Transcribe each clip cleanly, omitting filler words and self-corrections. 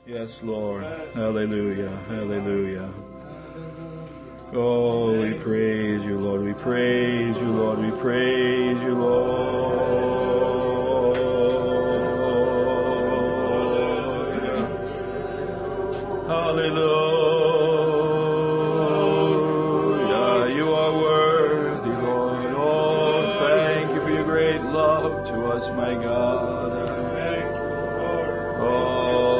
Yes, Lord. Hallelujah. Hallelujah. Oh, we praise you, Lord. We praise you, Lord. We praise you, Lord. Hallelujah. You are worthy, Lord. Oh, thank you for your great love to us, my God. Thank you, Lord. Oh,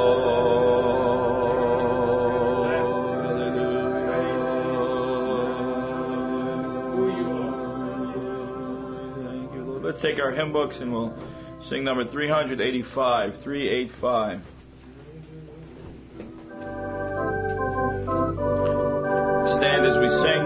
let's take our hymn books and we'll sing number 385, 385. Stand as we sing.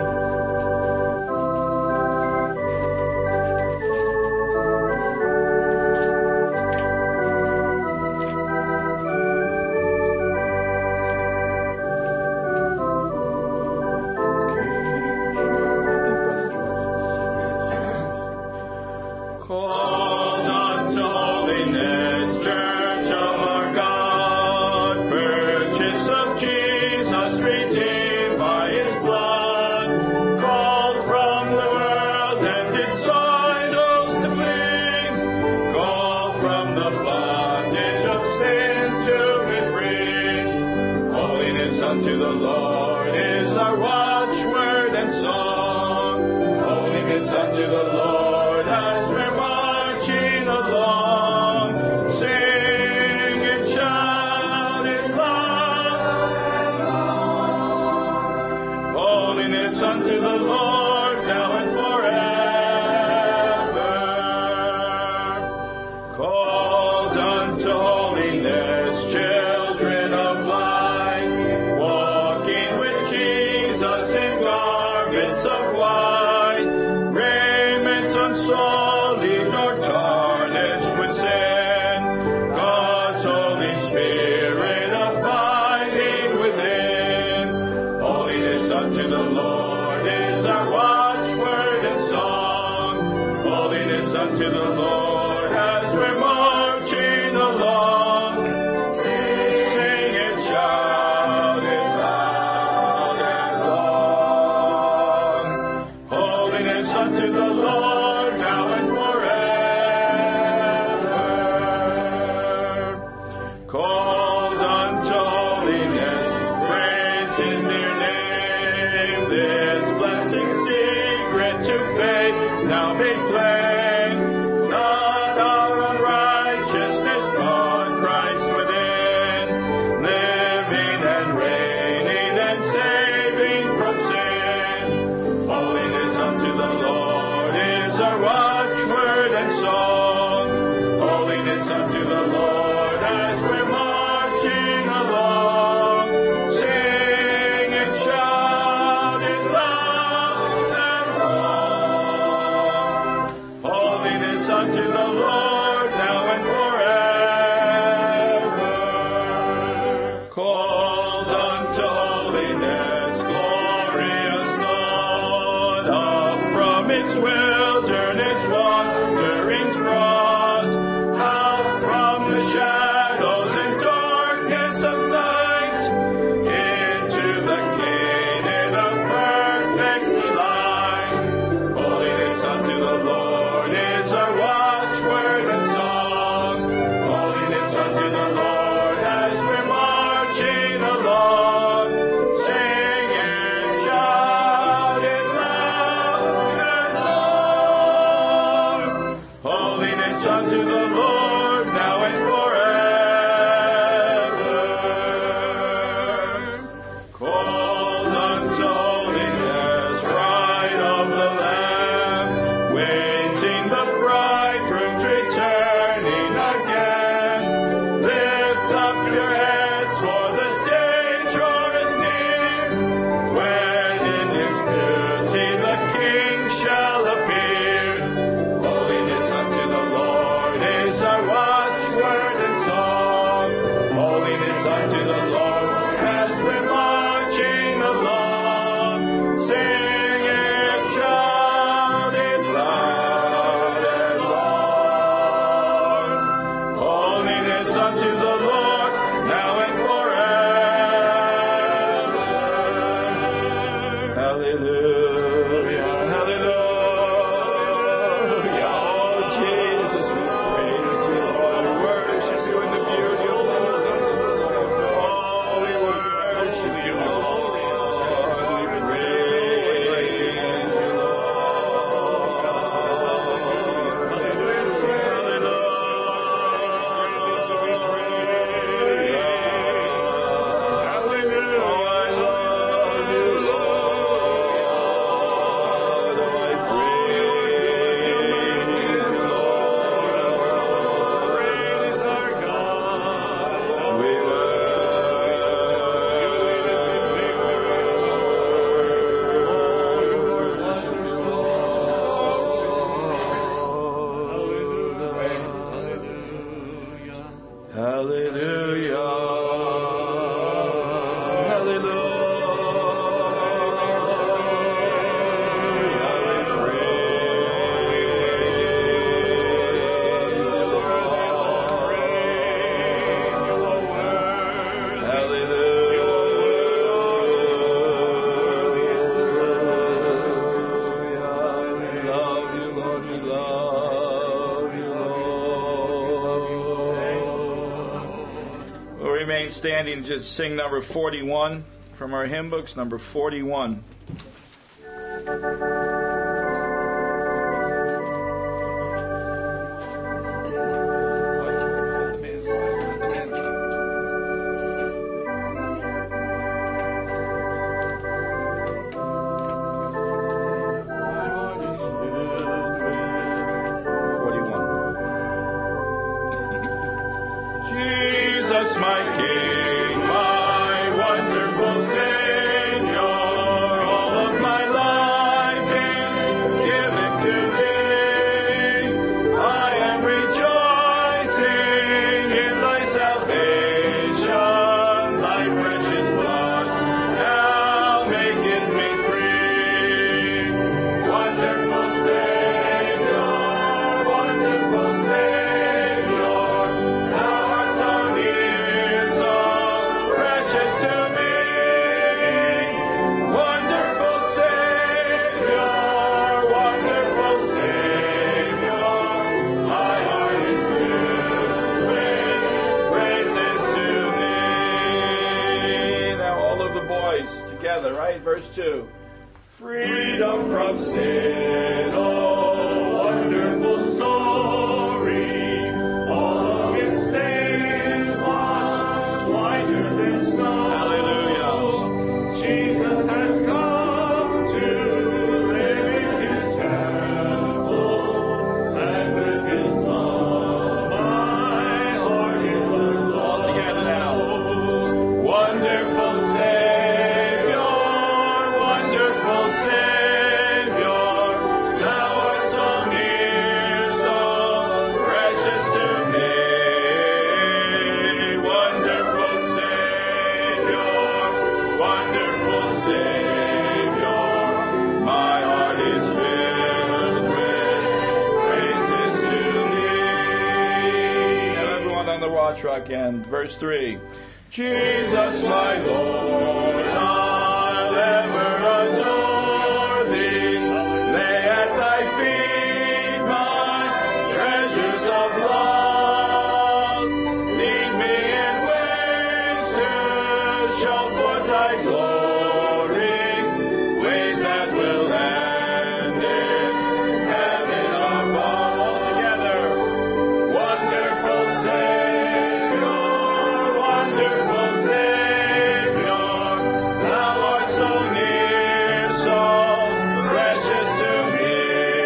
Unto the Lord, now and forever. remain standing and just sing number 41 from our hymn books, number 41. Verse 2. Freedom from sin, oh, wonderful story. All of its stains washed whiter than snow. Hallelujah. Jesus has come to live in his temple, and with his love my heart is aglow. All together now. Wonderful Savior, thou art so near, so precious to me. Wonderful Savior, my heart is filled with praises to thee. Now everyone on the watch rock end, verse 3. Jesus, my Lord, I'll ever adore thee. Lay at thy feet my treasures of love. Lead me in ways to show forth thy glory, ways that will end in heaven above. All together. Wonderful Savior, wonderful Savior, thou art so near, so precious to me.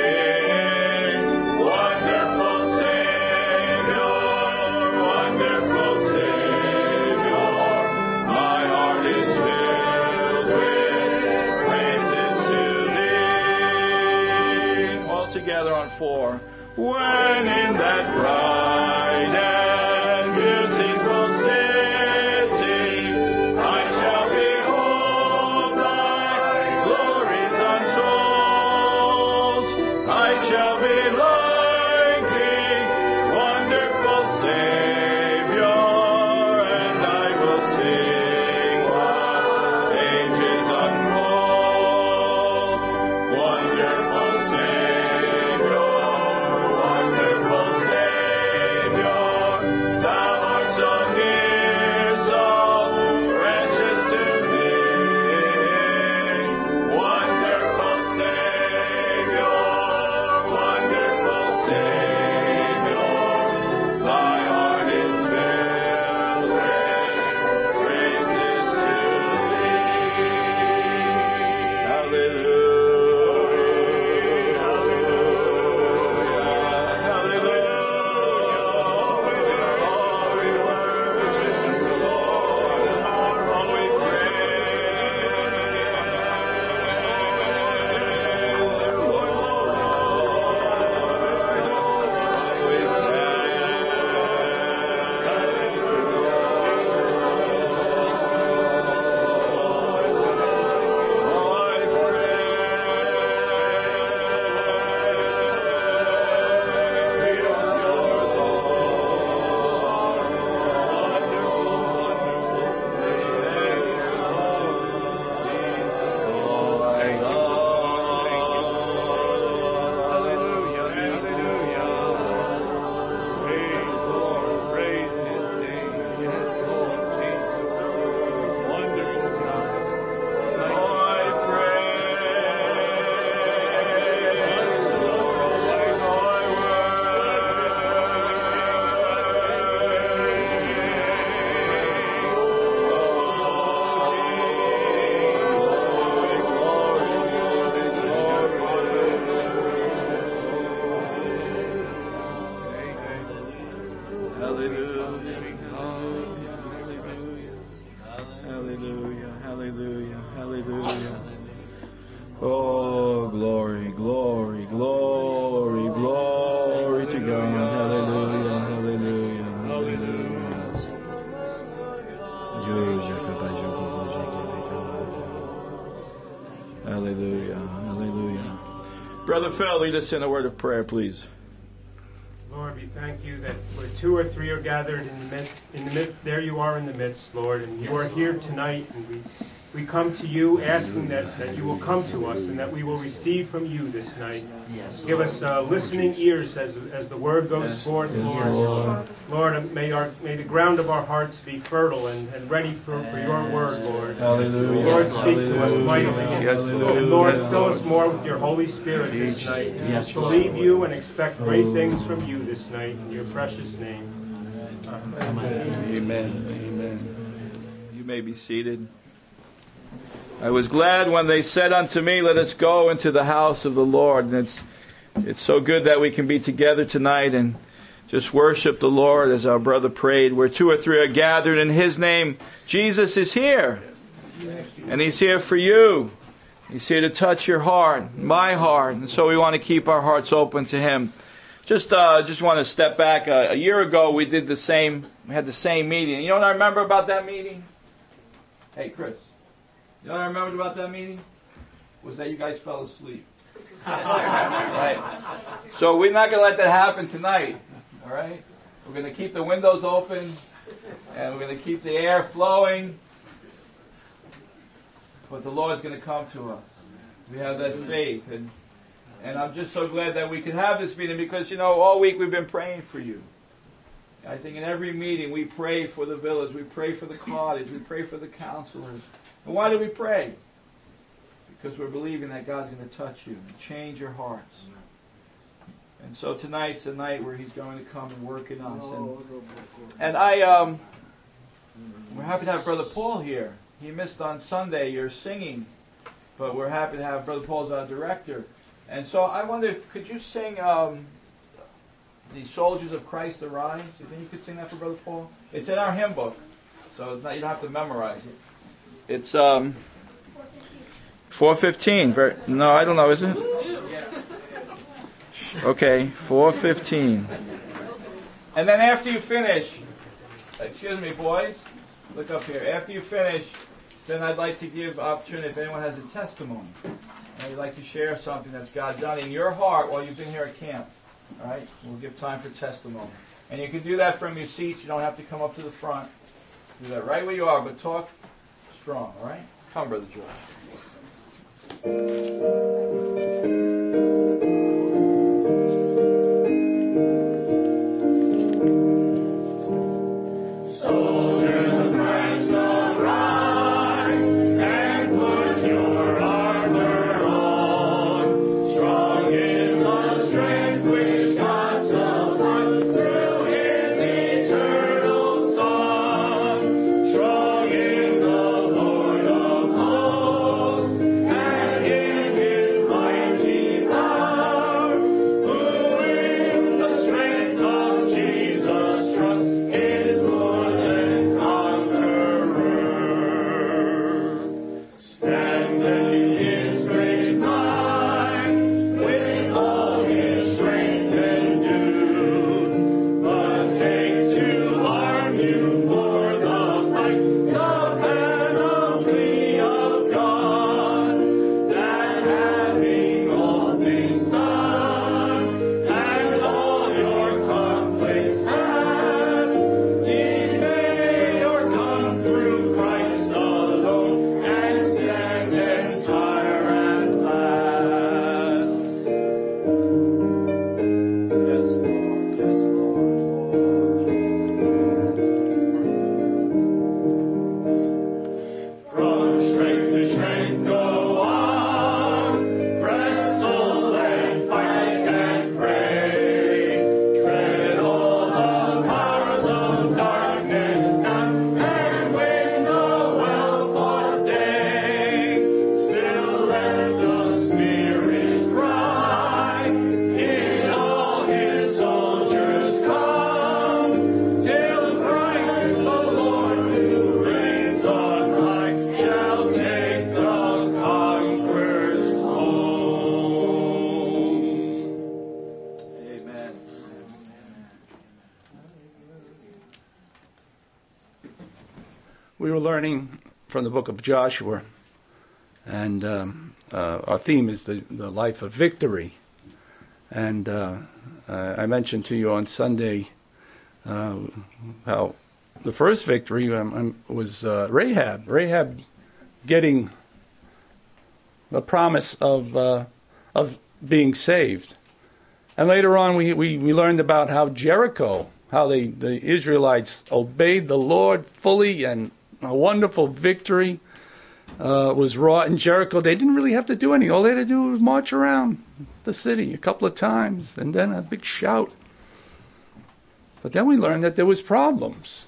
Wonderful Savior, my heart is filled with praises to thee. All together on 4. When in that bright and beautiful city I shall behold thy glories untold, I shall be like thee, wonderful Savior, and I will sing while ages unfold. Wonderful Savior, wonderful Savior. Hallelujah. Oh, glory, glory, glory, glory to God. Hallelujah, hallelujah, hallelujah. Hallelujah, hallelujah. Brother Phil, lead us in a word of prayer, please. Lord, we thank you that where two or three are gathered in the midst, there you are in the midst, Lord, and you are here tonight, and we come to you asking that you will come to us and that we will receive from you this night. Give us listening ears as the word goes forth, Lord. Lord, may the ground of our hearts be fertile and ready for your word, Lord. Hallelujah. Lord, speak to us mightily. Yes, Lord. And Lord, fill us more with your Holy Spirit this night. Yes, Believe you and expect great things from you this night in your precious name. Amen. Amen. You may be seated. I was glad when they said unto me, let us go into the house of the Lord. And it's so good that we can be together tonight and just worship the Lord as our brother prayed. Where two or three are gathered in His name, Jesus is here. And He's here for you. He's here to touch your heart, my heart. And so we want to keep our hearts open to Him. Just want to step back. A year ago we did the same. We had the same meeting. You know what I remember about that meeting? Hey, Chris. You know what I remembered about that meeting? Was that you guys fell asleep. Right? So we're not going to let that happen tonight. All right? We're going to keep the windows open. And we're going to keep the air flowing. But the Lord's going to come to us. We have that faith. And I'm just so glad that we could have this meeting because, all week we've been praying for you. I think in every meeting we pray for the village. We pray for the cottage. We pray for the counselors. And why do we pray? Because we're believing that God's going to touch you and change your hearts. And so tonight's the night where He's going to come and work in us. And we're happy to have Brother Paul here. He missed on Sunday your singing, but we're happy to have Brother Paul as our director. And so I wonder could you sing the Soldiers of Christ Arise? You think you could sing that for Brother Paul? It's in our hymn book, so it's not, you don't have to memorize it. It's 4:15. No, I don't know, is it? Okay, 4:15. And then after you finish, excuse me, boys, look up here. After you finish, then I'd like to give opportunity if anyone has a testimony. And you'd like to share something that's God done in your heart while you've been here at camp. All right? We'll give time for testimony. And you can do that from your seats. You don't have to come up to the front. Do that right where you are, but talk strong, all right? Come, Brother George. Soldiers of Christ, arise and put your armor on, strong in the strength which God supplies through His eternal Son, strong in the Lord of hosts and in His We were learning from the book of Joshua, and our theme is the life of victory. And I mentioned to you on Sunday how the first victory was Rahab. Rahab getting the promise of being saved. And later on we learned about how Jericho, how the Israelites obeyed the Lord fully, and a wonderful victory was wrought in Jericho. They didn't really have to do anything. All they had to do was march around the city a couple of times and then a big shout. But then we learned that there was problems.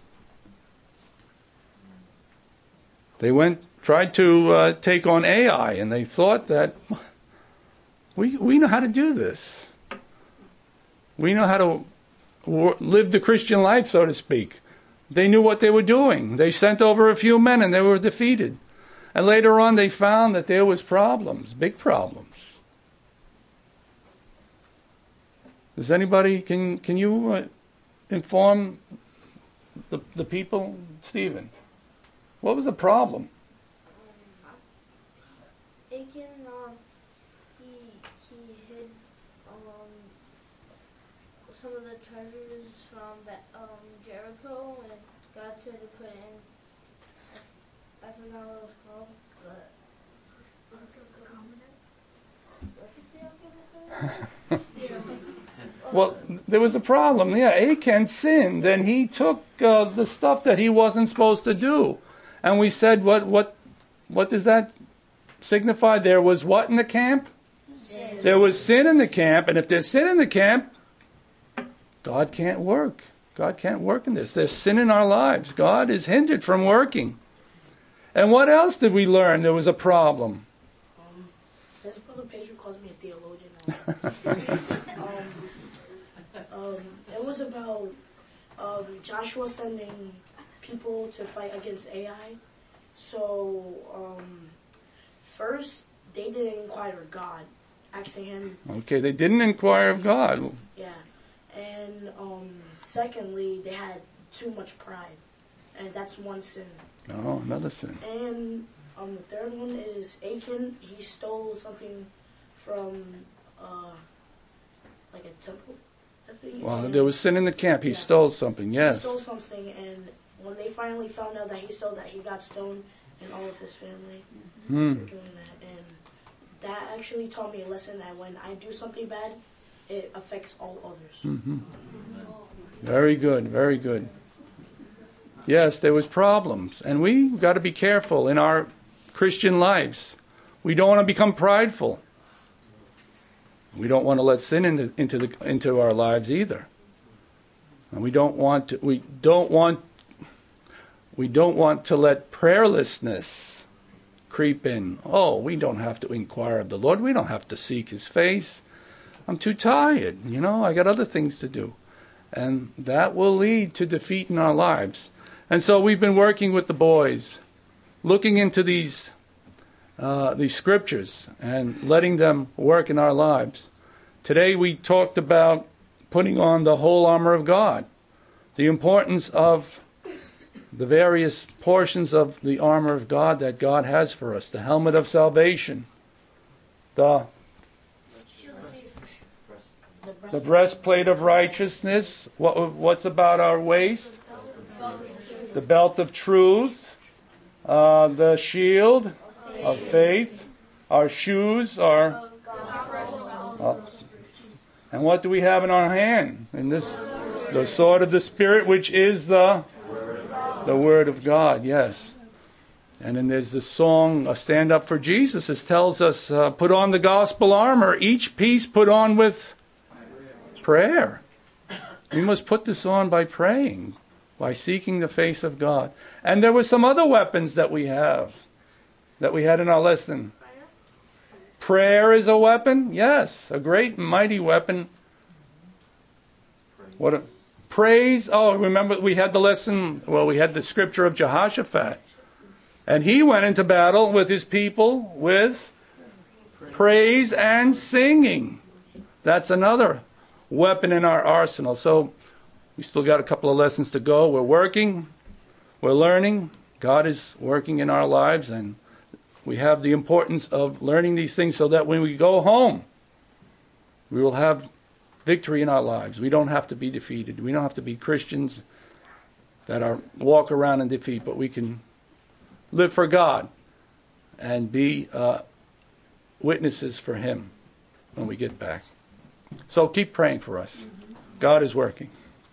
They tried to take on Ai, and they thought that we know how to do this. We know how to live the Christian life, so to speak. They knew what they were doing. They sent over a few men and they were defeated. And later on they found that there was problems, big problems. Does anybody, can you inform the people? Stephen, what was the problem? Achan, he hid some of the treasures from Jericho, and God said to put in, I forgot what it was called, but what's it? Well, there was a problem. Yeah, Achan sinned, and he took the stuff that he wasn't supposed to do. And we said, what does that signify? There was what in the camp? Sin. There was sin in the camp, and if there's sin in the camp, God can't work. God can't work in this. There's sin in our lives. God is hindered from working. And what else did we learn? There was a problem. Since Brother Pedro calls me a theologian, it was about Joshua sending people to fight against Ai. So first, they didn't inquire of God, asking him. Okay, they didn't inquire of God. Yeah. And secondly, they had too much pride. And that's one sin. Oh, another sin. And the third one is Achan. He stole something from like a temple, I think. Well, there was sin in the camp. He stole something, yes. He stole something, and when they finally found out that he stole that, he got stoned, and all of his family for doing that. And that actually taught me a lesson that when I do something bad, it affects all others. Mm-hmm. Very good, very good. Yes, there was problems, and we've got to be careful in our Christian lives. We don't want to become prideful. We don't want to let sin into our lives either. And we don't want to let prayerlessness creep in. Oh, we don't have to inquire of the Lord. We don't have to seek His face. I'm too tired. I got other things to do. And that will lead to defeat in our lives. And so we've been working with the boys, looking into these scriptures and letting them work in our lives. Today we talked about putting on the whole armor of God, the importance of the various portions of the armor of God that God has for us, the helmet of salvation, the breastplate of righteousness, what's about our waist, the belt of truth, the shield of faith, our shoes, and what do we have in our hand? In this, the sword of the Spirit, which is the Word of God, yes. And then there's the song, Stand Up for Jesus. It tells us, put on the gospel armor, each piece put on with prayer. We must put this on by praying, by seeking the face of God. And there were some other weapons that we had in our lesson. Prayer is a weapon, yes, a great and mighty weapon. Praise. Oh, remember we had the lesson, we had the scripture of Jehoshaphat. And he went into battle with his people with praise and singing. That's another weapon in our arsenal. So we still got a couple of lessons to go. We're working. We're learning. God is working in our lives, and we have the importance of learning these things so that when we go home, we will have victory in our lives. We don't have to be defeated. We don't have to be Christians that walk around in defeat, but we can live for God and be witnesses for Him when we get back. So keep praying for us. God is working.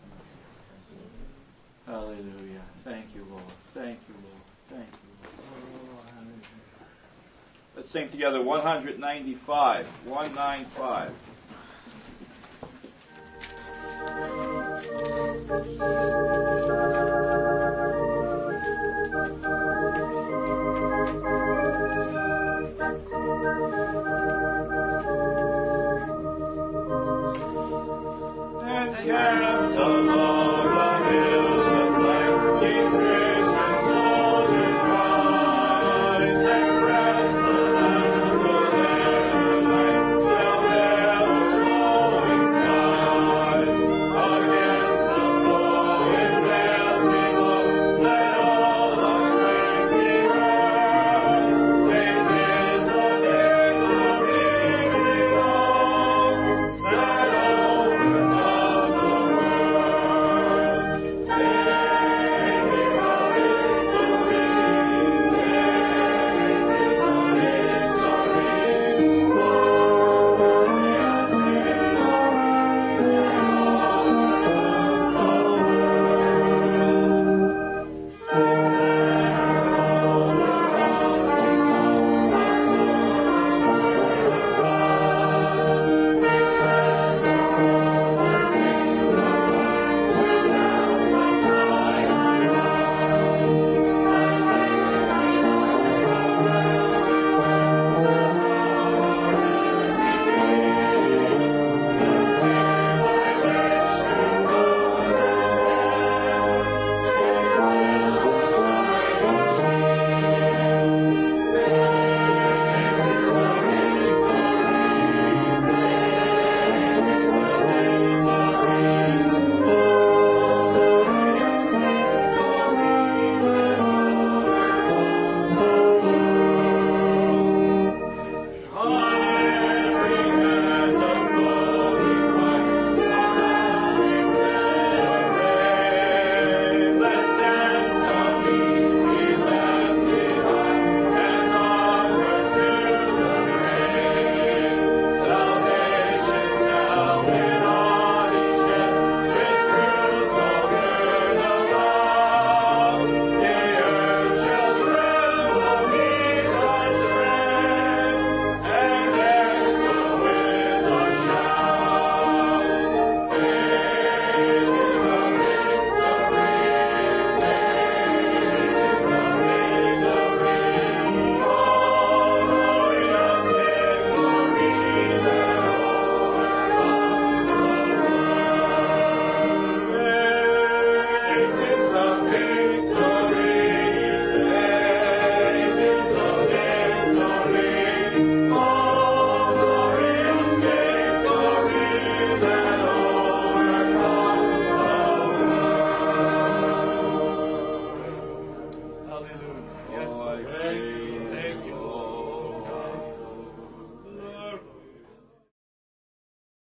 Hallelujah. Thank you, Lord. Thank you, Lord. Thank you, Lord. Oh, hallelujah. Let's sing together 195. 195.